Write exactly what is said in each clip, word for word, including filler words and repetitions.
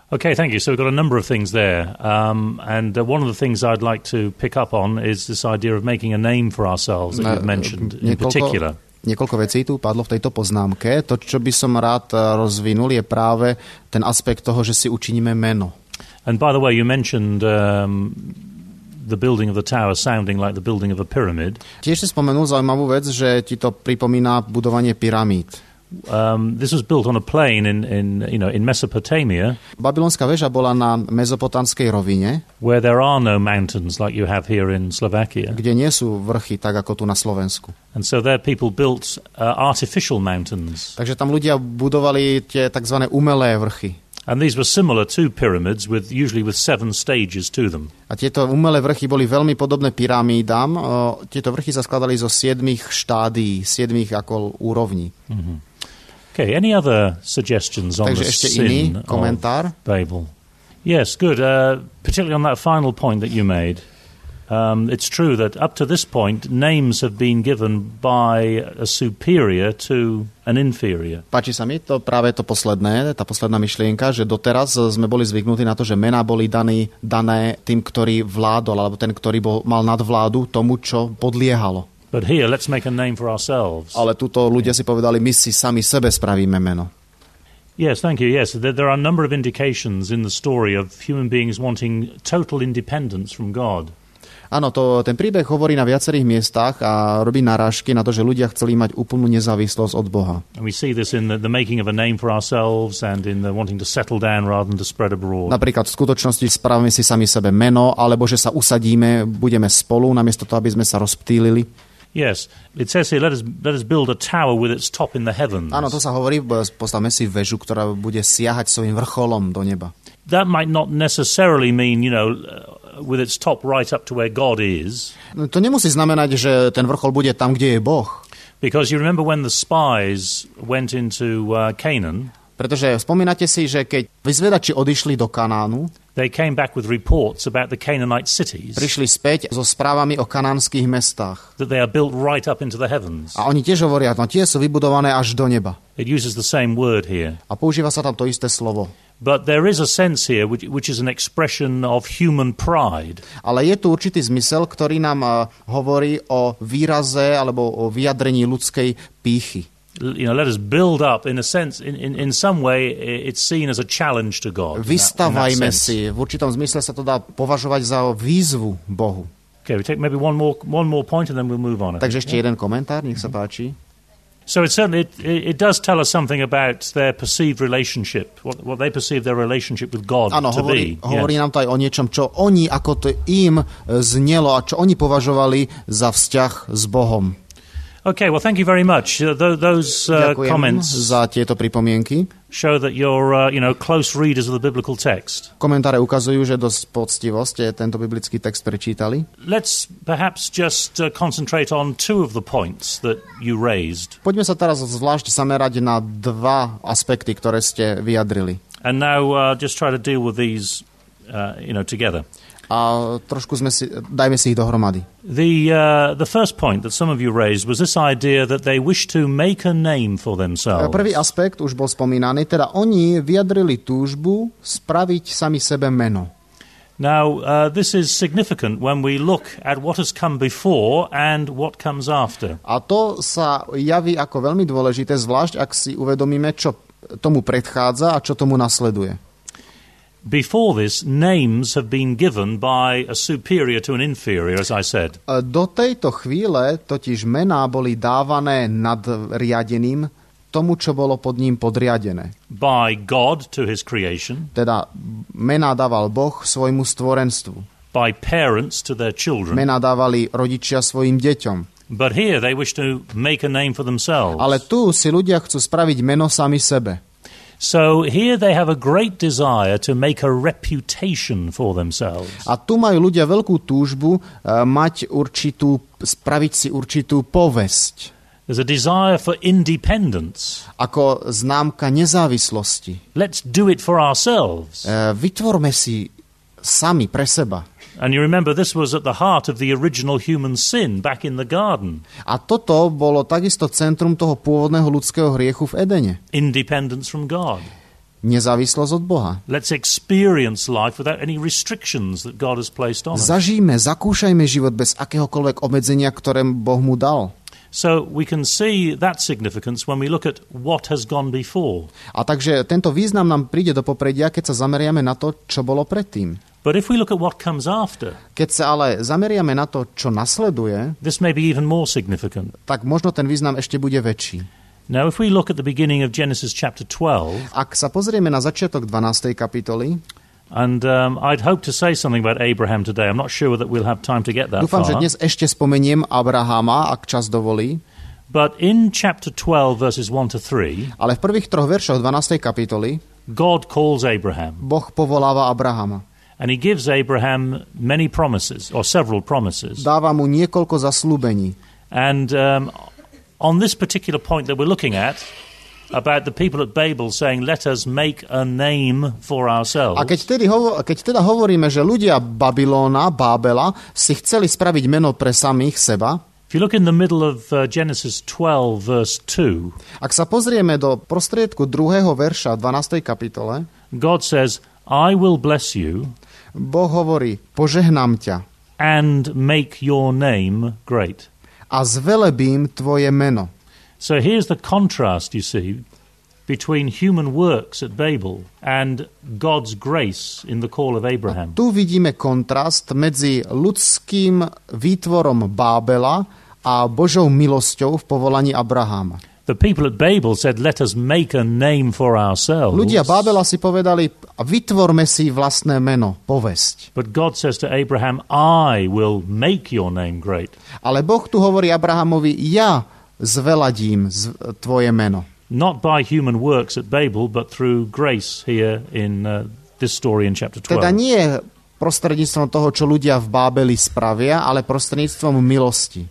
Okay, thank you. So we've got a number of things there. Um, and uh, one of the things I'd like to pick up on is this idea of making a name for ourselves that you've mentioned in particular. Niekoľko vecí tu padlo v tejto poznámke. To, čo by som rád rozvinul, je práve ten aspekt toho, že si učiníme meno. And by the way, you mentioned um, the building of the tower sounding like the building of a pyramid. Tiež si spomenul zaujímavú vec, že ti to pripomína budovanie pyramíd. Um, this was built on a plain in, in, you know, in Mesopotamia. Babylonská väža bola na mezopotamskej rovine, where there are no mountains like you have here in Slovakia. Kde nie sú vrchy tak ako tu na Slovensku. And so there people built uh, artificial mountains. Takže tam ľudia budovali tie takzvané umelé vrchy. And these were similar to pyramids, with usually with seven stages to them. A tieto umelé vrchy boli veľmi podobné pyramídam. O, tieto vrchy sa skladali zo siedmých štádií, siedmých ako úrovní. Mm-hmm. Okay, any other suggestions on Takže the ešte sin iný komentár? of Babel? Yes, good. Uh, particularly on that final point that you made. Um, it's true that up to this point, names have been given by a superior to an inferior. Páči sa mi to práve to posledné, tá posledná myšlienka, že doteraz sme boli zvyknutí na to, že mená boli dané, dané tým, ktorý vládol, alebo ten, ktorý bol, mal nadvládu tomu, čo podliehalo. But here, let's make a name for ourselves. Ale tuto ľudia si povedali, my si sami sebe spravíme meno. Yes, thank you. Yes, there, there are a number of indications in the story of human beings wanting total independence from God. Áno, to, ten príbeh hovorí na viacerých miestach a robí narážky na to, že ľudia chceli mať úplnú nezávislosť od Boha. And we see this in the, the making of a name for ourselves and in the wanting to settle down rather than to spread abroad. Napríklad v skutočnosti spravíme si sami sebe meno, alebo že sa usadíme, budeme spolu, namiesto toho, aby sme sa rozptýlili. Yes, it says here, let us, let us build a tower with its top in the heavens. Áno, to sa hovorí, postavme si väžu, ktorá bude siahať svojím vrcholom do neba. That might not necessarily mean, you know, with its top right up to where God is. To nemusí znamenať, že ten vrchol bude tam, kde je Boh. Because you remember when the spies went into uh, Canaan. Pretože spomínate si, že keď vyzvedači odišli do Kanánu, they came back with reports about the Canaanite cities. Prišli späť so správami o kanánskych mestách. That they are built right up into the heavens. A oni tiež hovoria, no tie sú vybudované až do neba. It uses the same word here. A používa sa tam to isté slovo. But there is a sense here which, which is an expression of human pride. Ale je tu určitý zmysel, ktorý nám uh, hovorí o výraze alebo o vyjadrení ľudskej pýchy. You know, let us build up in a sense, in, in, in some way it's seen as a challenge to God. Vystavajme si, v určitom zmysle sa to dá považovať za výzvu Bohu. Okay, we take maybe one more, one more point and then we'll move on. Takže ešte jeden komentár, nech sa páči. So it certainly, it, it does tell us something about their perceived relationship, what, what they perceive their relationship with God ano, to hovorí, be. Hovorí yes. nám to aj o niečom, čo oni, ako to im znelo a čo oni považovali za vzťah s Bohom. Okay, well, thank you very much. Uh, th- those uh, comments za tieto pripomienky. Show that you're, uh, you know, close readers of the biblical text. Komentáre ukazujú, že dosť poctivo ste tento biblický text prečítali. Let's perhaps just uh, concentrate on two of the points that you raised. Poďme sa teraz zvlášť zamerať na dva aspekty, ktoré ste vyjadrili. And now uh, just try to deal with these, uh, you know, together. A trošku sme si, dajme si ich dohromady. The, uh, the first point that some of you raised was this idea that they wish to make a name for themselves. Prvý aspekt už bol spomínaný, teda oni vyjadrili túžbu spraviť sami sebe meno. Now, uh, this is significant when we look at what has come before and what comes after. A to sa javí ako veľmi dôležité, zvlášť ak si uvedomíme, čo tomu predchádza a čo tomu nasleduje. Before this, names have been given by a superior to an inferior, as I said. Do tejto chvíle totiž mená boli dávané nadriadeným tomu, čo bolo pod ním podriadené. By God to his creation. Teda mená dával Boh svojmu stvorenstvu. By parents to their children. Mená dávali rodičia svojim deťom. But here they wish to make a name for themselves. Ale tu si ľudia chcú spraviť meno sami sebe. So here they have a great desire to make a reputation for themselves. A tu majú ľudia veľkú túžbu uh, mať určitú, spraviť si určitú povesť. There's a desire for independence. Ako známka nezávislosti. Let's do it for ourselves. Uh, vytvorme si sami pre seba. And you remember this was at the heart of the original human sin back in the garden. A toto bolo takisto centrum toho pôvodného ľudského hriechu v Edene. Independence from God. nezávislosť od Boha. Let's experience life without any restrictions that God has placed on us. Zažijme, zakúšajme život bez akéhokoľvek obmedzenia, ktoré Boh mu dal. So we can see that significance when we look at what has gone before. A takže tento význam nám príde do popredia, keď sa zameriame na to, čo bolo predtým. But if we look at what comes after, Keď sa ale zameriame na to, čo nasleduje, this may be even more significant. tak možno ten význam ešte bude väčší. Now, if we look at the beginning of Genesis chapter twelve, Ak sa pozrieme na začiatok dvanástej kapitoly, and um, I'd hope to say something about Abraham today. I'm not sure that we'll have time to get that dúfam, far. že dnes ešte spomeniem Abrahama, ak čas dovolí, But in chapter twelve, verses one to three, ale v prvých troch veršoch dvanástej kapitoly God calls Abraham, Boh povoláva Abrahama. and he gives Abraham many promises, or several promises. Dáva mu niekoľko zasľúbení. And um, on this particular point that we're looking at, about the people at Babel saying, let us make a name for ourselves. A keď, tedy hovo- keď teda hovoríme, že ľudia Babylóna, Bábela, si chceli spraviť meno pre samých seba, If you look in the middle of uh, Genesis twelve, verse two, ak sa pozrieme do prostriedku druhého verša v dvanástej kapitole, God says, I will bless you Boh hovorí, požehnám ťa and make your name great. a zvelebím tvoje meno. So here's the contrast, you see, between human works at Babel and God's grace in the call of Abraham. Tu vidíme kontrast medzi ľudským výtvorom Bábela a Božou milosťou v povolaní Abraháma. The people at Babel said, let us make a name for ourselves. Ľudia Bábela si povedali, vytvorme si vlastné meno, povesť. But God says to Abraham, I will make your name great. Ale Boh tu hovorí Abrahamovi, ja zveladím z- tvoje meno. Not by human works at Babel, but through grace here in uh, this story in chapter Teda twelve. nie prostredníctvom toho, čo ľudia v Bábeli spravia, ale prostredníctvom milosti.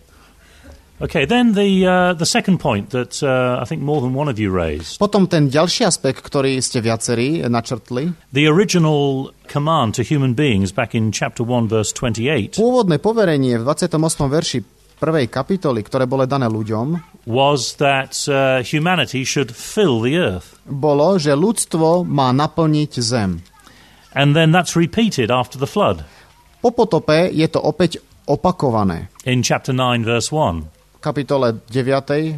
Okay, then the uh, the second point that uh, I think more than one of you raised. Potom ten ďalší aspekt, ktorý ste viacerí načrtli, The original command to human beings back in chapter one, verse twenty-eight, pôvodné poverenie v dvadsiatom ôsmom verši prvej kapitoly, ktoré bolo dané ľuďom, was that uh, humanity should fill the earth. bolo, že ľudstvo má naplniť zem. And then that's repeated after the flood Po potope je to opäť opakované. in chapter nine, verse one. V kapitole deviatej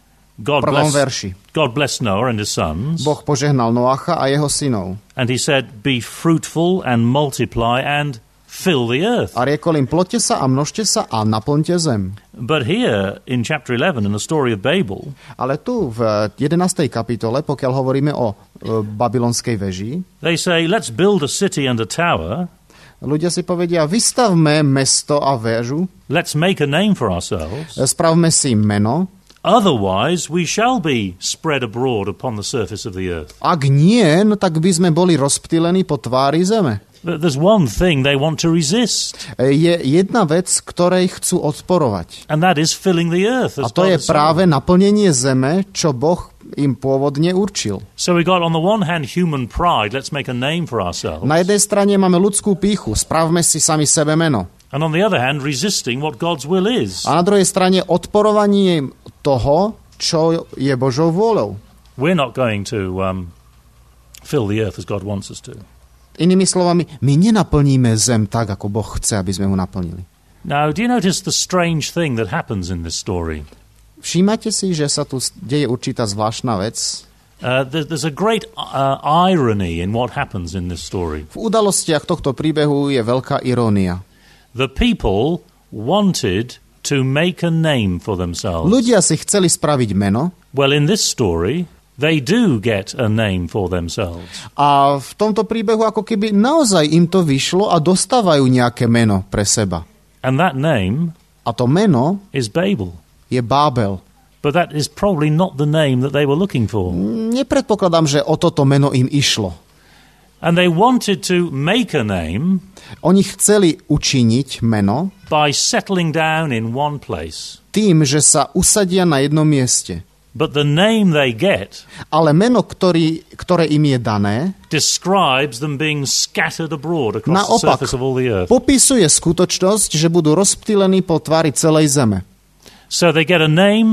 God prvom blessed, verši. God blessed Noah and his sons, Boh požehnal Noacha a jeho synov. and he said, be fruitful and multiply and fill the earth. A riekol im, ploďte sa a množte sa a naplňte zem. But here in chapter eleven, in the story of Babel, Ale tu v jedenástej kapitole, pokiaľ hovoríme o e, babylonskej veži, they say, let's build a city and a tower, ľudia si povedia, vystavme mesto a väžu, let's make a name for ourselves, spravme si meno, otherwise we shall be spread abroad upon the surface of the earth. ak nie, no tak by sme boli rozptýlení po tvári zeme. But there's one thing they want to resist, E, Je jedna vec, ktorej chcú odporovať. and that is filling the earth. A as to God je has said. práve naplnenie zeme, čo Boh im pôvodne určil. So we got on the one hand human pride, let's make a name for ourselves, Na jednej strane máme ľudskú pýchu, spravme si sami sebe meno. and on the other hand resisting what God's will is. A na druhej strane odporovanie toho, čo je Božou vôľou. We're not going to um, fill the earth as God wants us to. Inými slovami, my nenaplníme zem tak, ako Boh chce, aby sme ho naplnili. Now, do you notice the strange thing that happens in this story? Všímate si, že sa tu deje určitá zvláštna vec? Uh, there, there's a great uh, irony in what happens in this story. V udalostiach tohto príbehu je veľká irónia. The people wanted to make a name for themselves. Ľudia si chceli spraviť meno Well, in this story, they do get a name for themselves. a v tomto príbehu ako keby naozaj im to vyšlo a dostávajú nejaké meno pre seba. And that name A to meno is Babel. je Bábel. But that is probably not the name that they were looking for. Nepredpokladám, že o toto meno im išlo. And they wanted to make a name Oni chceli učiniť meno by settling down in one place. tým, že sa usadia na jednom mieste. But the name they get Ale meno, ktorý, ktoré im je dané, describes them being scattered abroad across the naopak surface of all the earth. popisuje skutočnosť, že budú rozptýlení po tvári celej zeme. So they get a name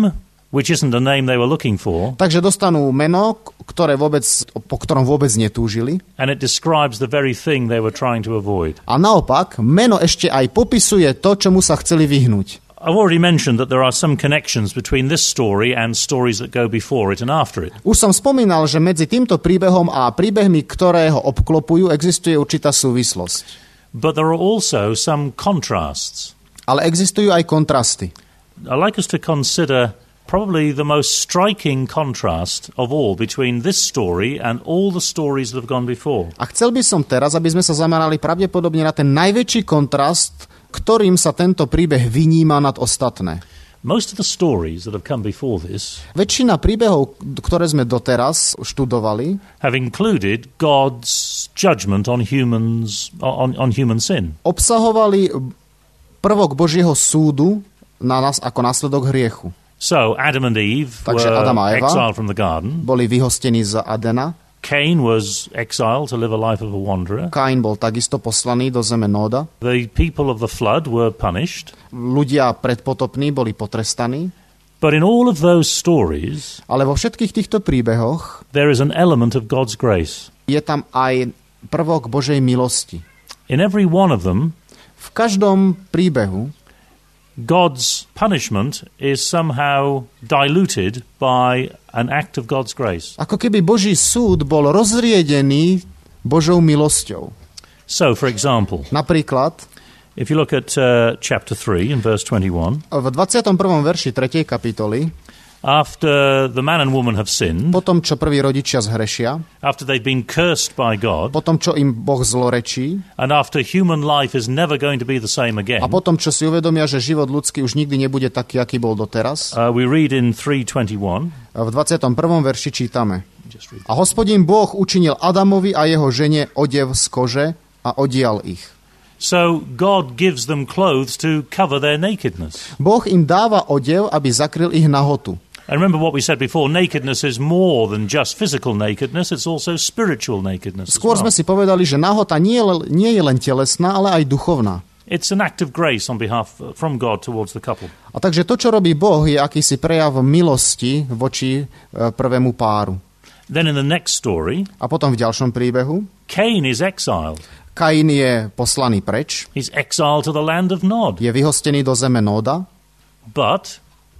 which isn't the name they were looking for. Takže dostanú meno, ktoré vôbec, po ktorom vôbec netúžili. And it describes the very thing they were trying to avoid. A naopak, meno ešte aj popisuje to, čomu sa chceli vyhnúť. I've already mentioned that there are some connections between this story and stories that go before it and after it. Už som spomínal, že medzi týmto príbehom a príbehmi, ktoré ho obklopujú, existuje určitá súvislosť. But there are also some contrasts. Ale existujú aj kontrasty. I'd like us to consider probably the most striking contrast of all between this story and all the stories that have gone before. A chcel by som teraz, aby sme sa zamerali pravdepodobne na ten najväčší kontrast, ktorým sa tento príbeh vyníma nad ostatné. Most of the stories that have come before this Väčšina príbehov, ktoré sme doteraz študovali, have included God's judgment on humans on, on human sin. obsahovali prvok Božieho súdu na nás ako následok hriechu. So Adam and Eve Takže were Adam a Eva exiled from the garden. boli vyhostení z Adena. Cain was exiled to live a life of a wanderer. Kain bol takisto poslaný do zeme Nóda. The people of the flood were punished. Ľudia predpotopní boli potrestaní. But in all of those stories, Ale vo všetkých týchto príbehoch there is an element of God's grace. je tam aj prvok Božej milosti. In every one of them, V každom príbehu God's punishment is somehow diluted by an act of God's grace. ako keby Boží súd bol rozriedený Božou milosťou. So, for example, Napríklad if you look at uh, chapter three and verse twenty-one, v dvadsiatom prvom verši tretej kapitoly, after the man and woman have sinned, potom čo prví rodičia zhrešia, after they've been cursed by God, potom čo im Boh zlorečí and after human life is never going to be the same again, a potom čo si uvedomia, že život ľudský už nikdy nebude taký, aký bol doteraz, uh, we read in three twenty-one, v dvadsiatom prvom verši čítame: just read. A Hospodin Boh učinil Adamovi a jeho žene odev z kože a odial ich. So God gives them clothes to cover their nakedness. Boh im dáva odev, aby zakryl ich nahotu. And remember what we said before, nakedness is more than just physical nakedness, it's also spiritual nakedness. Skôr as well. sme si povedali, že nahota nie, je- nie je len telesná, ale aj duchovná. It's an act of grace on behalf from God towards the couple. A takže to, čo robí Boh, je akýsi prejav milosti voči e, prvému páru. Then in the next story, A potom v ďalšom príbehu Cain is exiled. Kain je poslaný preč, He's exiled to the land of Nod. je vyhostený do zeme Nóda, But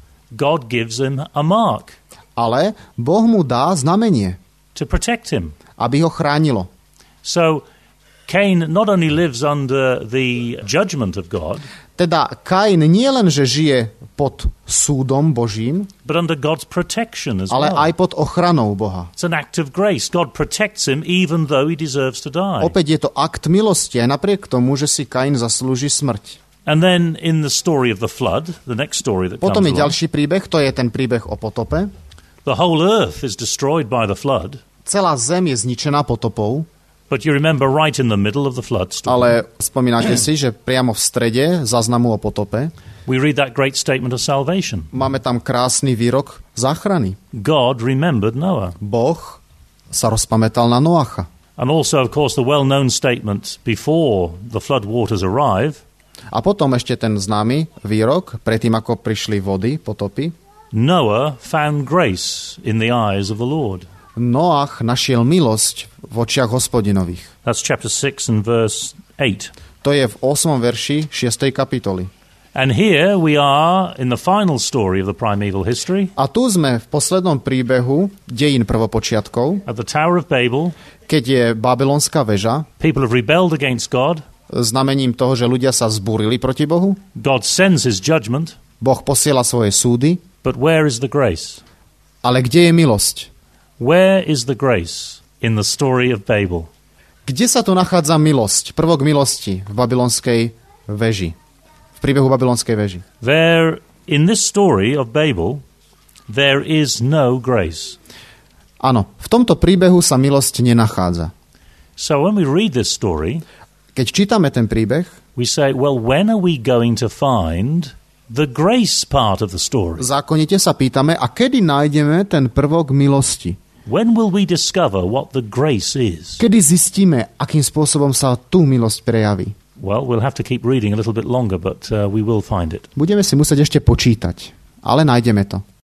God gives him a mark ale Boh mu dá znamenie, to protect him. aby ho chránilo. So Cain not only lives under the judgment of God, Teda Kain nie len, že žije pod súdom Božím, but under God's protection as ale well. aj pod ochranou Boha. It's an act of grace. God protects him even though he deserves to die. Opäť je to akt milosti, aj napriek tomu, že si Kain zaslúži smrť. And then in the story of the flood, the next story that Potom comes je along, ďalší príbeh, to je ten príbeh o potope. the whole earth is destroyed by the flood. Celá zem je zničená potopou, But you remember right in the middle of the flood story, ale spomínate si, že priamo v strede záznamu o potope we read that great statement of salvation. máme tam krásny výrok záchrany. God remembered Noah. Boh sa rozpamätal na Noacha. And also, of course, the well-known statement before the flood waters arrive, A potom ešte ten známy výrok, predtým ako prišli vody, potopy. Noah found grace in the eyes of the Lord. Noach našiel milosť v očiach Hospodinových. That's chapter six and verse eight. To je v ôsmom verši šiestej kapitoly. And here we are in the final story of the primeval history, A tu sme v poslednom príbehu dejín prvopočiatkov, at the Tower of Babel. keď je babylonská väža, People have rebelled against God. znamením toho, že ľudia sa zbúrili proti Bohu. God sends his judgment, Boh posiela svoje súdy, but where is the grace? ale kde je milosť? Where is the grace in the story of Babel? Kde sa tu nachádza milosť, prvok milosti v babylonskej väži? V príbehu babylonskej väži. There, in this story of Babel, there is no grace. Áno, v tomto príbehu sa milosť nenachádza. So when we read this story, Keď čítame ten príbeh, we say, well, when are we going to find the grace part of the story? zákonite sa pýtame, a kedy nájdeme ten prvok milosti? When will we discover what the grace is? Kedy zistíme, akým spôsobom sa tú milosť prejaví? Well, we'll have to keep reading a little bit longer, but uh, we will find it. Budeme si musieť ešte počítať, ale nájdeme to.